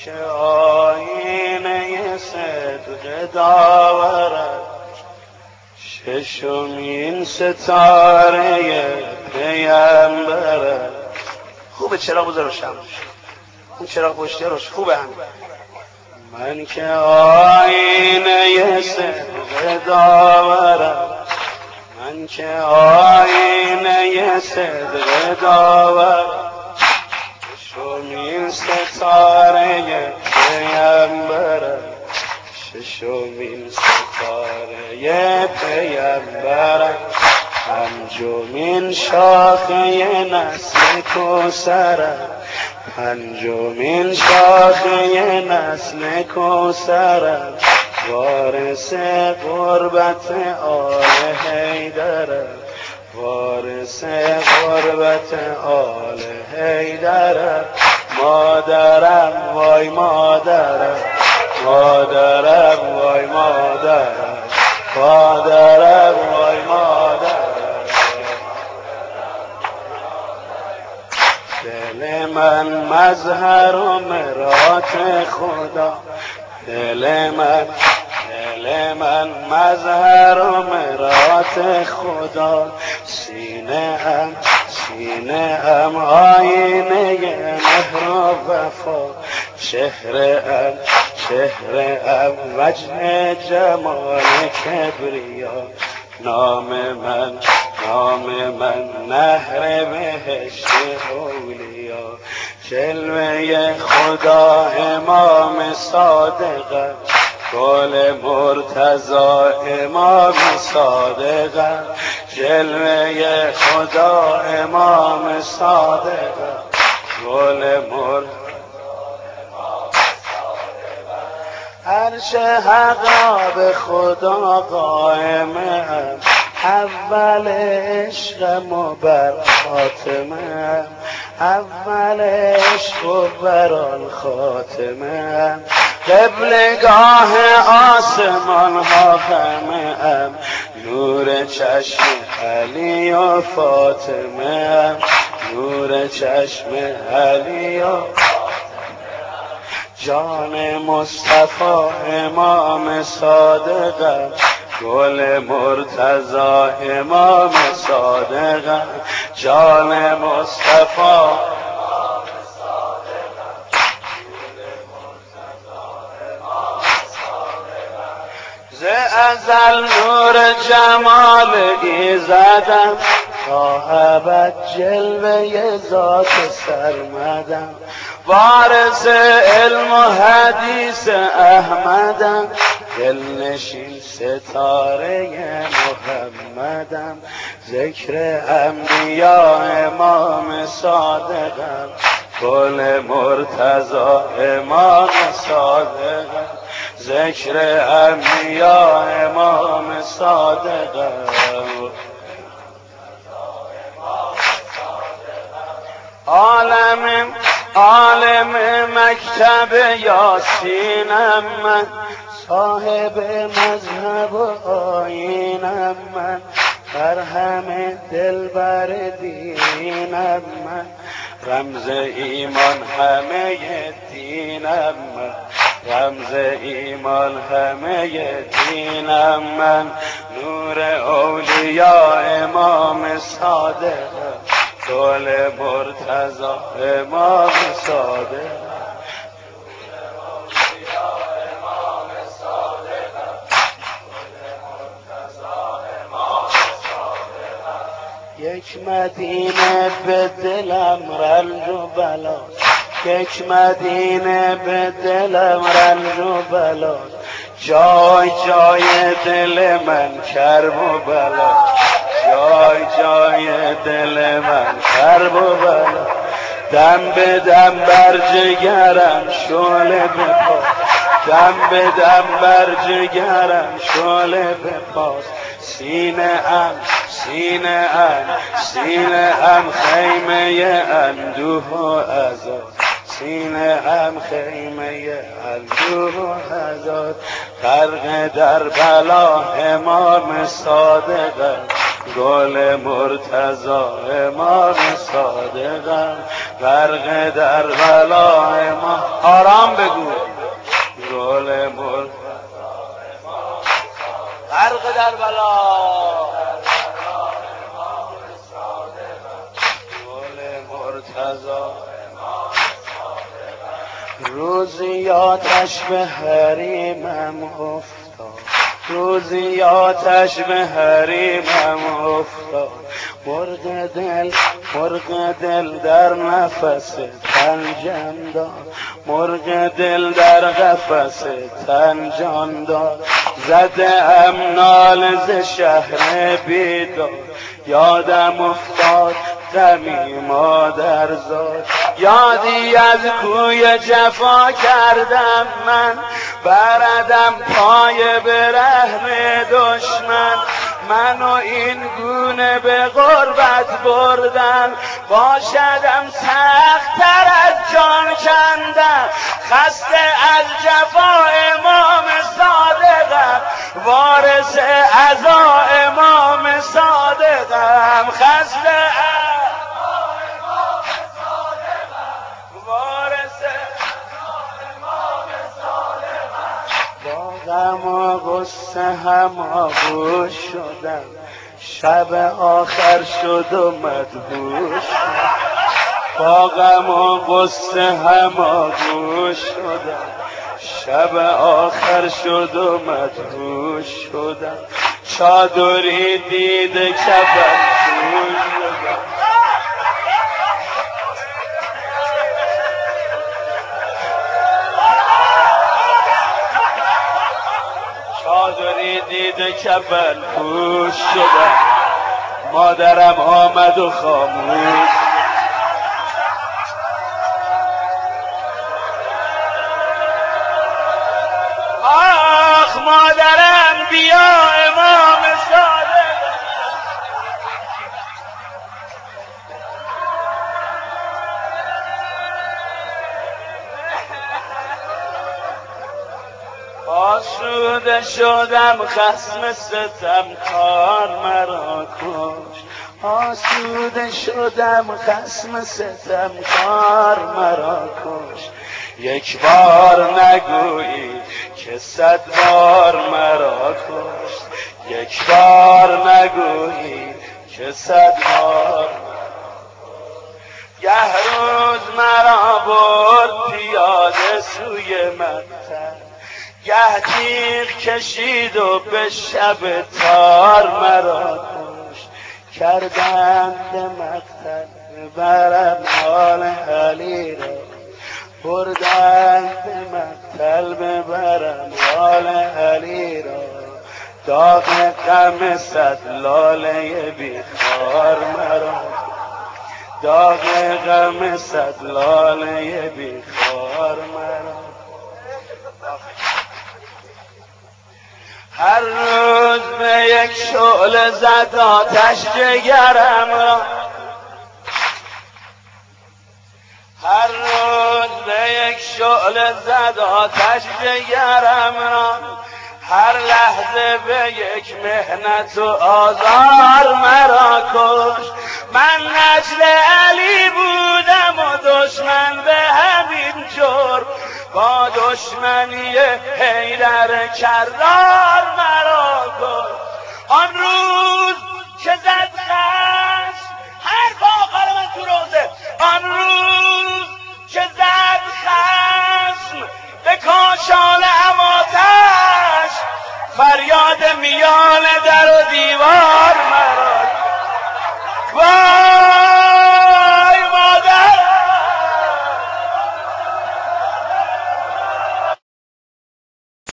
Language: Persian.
که آینه صدق داورد، ششمین ستاره پیامبرد. خوبه چراغ بذار روشن باشه، اون چراغ پشتی روش خوبه. هم من که آینه صدق داورم، من که آینه صدق داورم، ششمین ستاره پیامبرم، ششمین ستاره پیامبرم، پنجمین شاخه نسل کوثرم، پنجمین شاخه نسل کوثرم، وارث قربت آل حیدرم، وارث قربت آل حیدرم. مادرم وای مادرم، مادرم وای مادرم، مادرم وای مادرم. دل من مظهر و مرات خدا، دل من مظهر و مرات خدا، سینه ام آینه مهر و وفا، چهره ام وجه جمال کبریا، نام من نهر بهشت اولیا، جلوه خدا امام صادقم، گل مرتضی امام صادقم، جلوه خدا امام صادقم، گل مرتضی عرش حق را به خدا قائمم، اول عشقم و بر خاتمم، اول عشق و بر آن خاتمم، قبلگاه آسمان ها همم، نور چشم علی و فاطمه، نور چشم علی و جان مصطفی امام صادقم، گل مرتضی امام صادقم، جان مصطفی امام صادقم، گل مرتضی امام صادقم. ز ازل نور جمال ایزدم، تا ابد جلوه ذات سرمدم، وارث علم و حدیث احمدم، دلنشین ستاره محمدم، ذکر انبیا امام صادقم، گل مرتضی امام صادقم، ذکر انبیا امام صادقم. عالم مکتب یاسینم من، صاحب مذهب و آیینم من، مرهم دلبر دینم من، رمز ایمان همه دینم من، رمز ایمان همه دینم من، نور اولیاء امام صادقم، گل مرتضی امام صادقم، یک مدینه به دلم رنج و بلاست، یک مدینه به دلم رنج و بلاست، جای جای دل من کرب و بلاست، جای جای دل من کرب و بلاست، دم به دم بر جگرم شعله بپاس، دم به دم بر جگرم شعله بپاس، سینه ام خیمه اندوه و عذاب، سینه ام خیمه اندوه و عذاب، غرق در بلا امام صادقم، گل مرتضی امام صادقم، غرق در بلای ما. آرام بگو. گل مرتضی غرق در بلا، گل مرتضی. روزی آتش به حریمم افتاد، روزی آتش به حریمم افتاد. مرغ دل در نفس تن جان داد، مرغ دل در قفس تن جان داد. زده ام ناله ز شهر بیدار، یادم افتاد غمی مادر زاد. یادی از کوی جفا کردم من، بردم پای برهنه دشمن. منو این گونه به غربت بردن، باشدم سخت تر از جان کندن. خسته از جفا امام صادقم، وارث عزا امام صادقم. خسته از با غم و غصه هماغوش شدم، شب آخر شد و مدهوش شدم. با غم و غصه هماغوش شدم، شب آخر شد و مدهوش شدم. چادری دیده کفن پوش شدم، چادری دیده کفن پوش شدم. مادرم آمد و خاموش. آخ مادرم بیا امام صادق. آسوده شدم خصم ستمکار مرا کشت، آسوده شدم خصم ستمکار مرا کشت. یک بار نگویی که 100 بار مرا کشت، یک بار نگویی که 100 بار. گه روز مرا برد پیاده سوی مقتل، گه تیغ کشید و به شب تار مرا کشت. کردند به مقتل ببرم حال علی را، بردند به مقتل ببرم حال علی را. داغ غم 100 لاله بیخار مرا، داغ غم 100 لاله بیخار مرا. هر روز به یک شعله زد آتش جگرم را، هر روز به یک شعله زد آتش جگرم را. هر لحظه به یک محنت و آزار مرا کشت. من نجل علی بودم و دشمن به همین جرم، با دشمنی حیدر کرار مرا کشت. آن روز که زد خشم حرف آخر من تو روزه، آن روز که زد خشم به کاشانه ام آتش، فریاد